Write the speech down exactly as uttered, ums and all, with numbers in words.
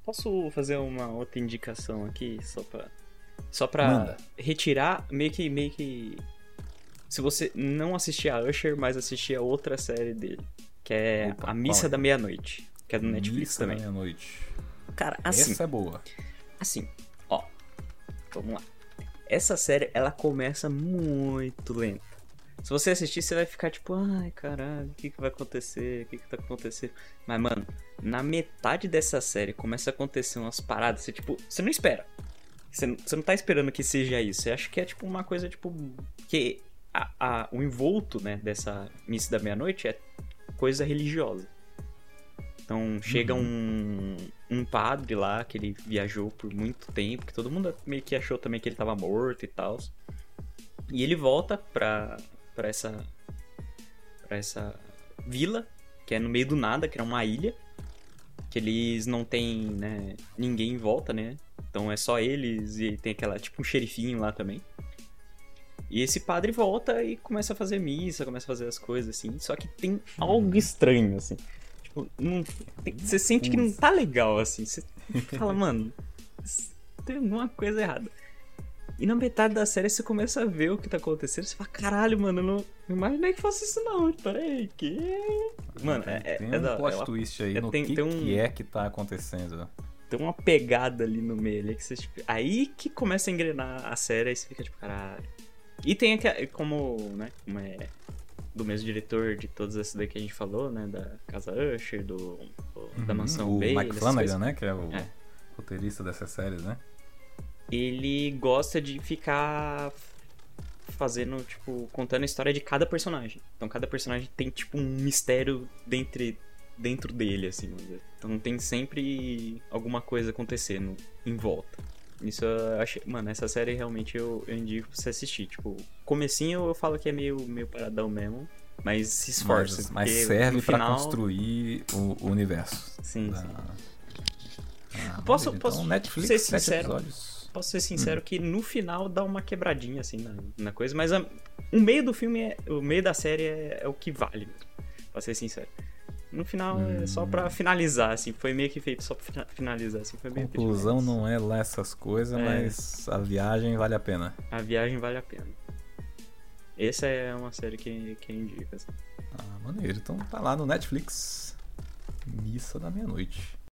posso fazer uma outra indicação aqui, só pra, só pra Manda. retirar, meio que, meio que... Se você não assistir a Usher, mas assistir a outra série dele, que é Opa, A Missa qual é? da Meia-Noite, que é do Netflix Missa da também. Meia-Noite. Cara, assim, Essa é boa. assim, ó, vamos lá. Essa série, ela começa muito lenta. Se você assistir, você vai ficar tipo, ai, caralho, o que que vai acontecer? O que que tá acontecendo? Mas, mano, na metade dessa série começa a acontecer umas paradas, você, tipo, você não espera. Você, não- você não tá esperando que seja isso. Você acha que é, tipo, uma coisa, tipo, que a, a- o envolto, né, dessa missa da meia-noite é coisa religiosa. Então, chega um, um padre lá, que ele viajou por muito tempo, que todo mundo meio que achou também que ele tava morto e tal. E ele volta pra, pra essa pra essa vila, que é no meio do nada, que é uma ilha, que eles não tem, né, ninguém em volta, né? Então é só eles e tem aquela, tipo um xerifinho lá também. E esse padre volta e começa a fazer missa, começa a fazer as coisas assim, só que tem algo estranho, assim. Tipo, não, tem- você sente que não tá legal, assim. Você fala, mano, tem alguma coisa errada. E na metade da série você começa a ver o que tá acontecendo. Você fala, caralho, mano, eu não, não imaginei que fosse isso não. Peraí, que... Mano, tem, é, é, tem é um da... plot ela- twist aí é, no tem, que, tem um, que é que tá acontecendo. tem uma pegada ali no meio. Ali, que você, tipo, aí que começa a engrenar a série. Aí você fica tipo, caralho. E tem aqui, como, né, como é do mesmo diretor de todas essas daí que a gente falou, né, da Casa Usher, do, do- da Mansão o Bay, Mike essas Flanagan, coisas. né? Que é o É. roteirista dessas séries, né? Ele gosta de ficar fazendo, tipo, contando a história de cada personagem. Então cada personagem tem, tipo, um mistério dentro, dentro dele, assim, vamos dizer. Então tem sempre alguma coisa acontecendo em volta. Isso eu achei... Mano, essa série realmente eu, eu indico pra você assistir. Tipo, comecinho eu falo que é meio, meio paradão mesmo, mas se esforce. Mas, mas porque serve no pra final... construir o, o universo. Sim, da... sim. Ah, Posso, maneiro. posso então, Netflix, ser sete sincero? episódios. Posso ser sincero que no final dá uma quebradinha, assim, na, na coisa, mas a- o meio do filme, é, o meio da série é, é o que vale mesmo, pra ser sincero. No final é só pra finalizar, assim, foi meio que feito só pra fina- finalizar, assim, foi meio que Conclusão demais. não é lá essas coisas, É. mas a viagem vale a pena. A viagem vale a pena. Essa é uma série que, que indica, assim. Ah, maneiro. Então tá lá no Netflix. Missa da Meia-Noite.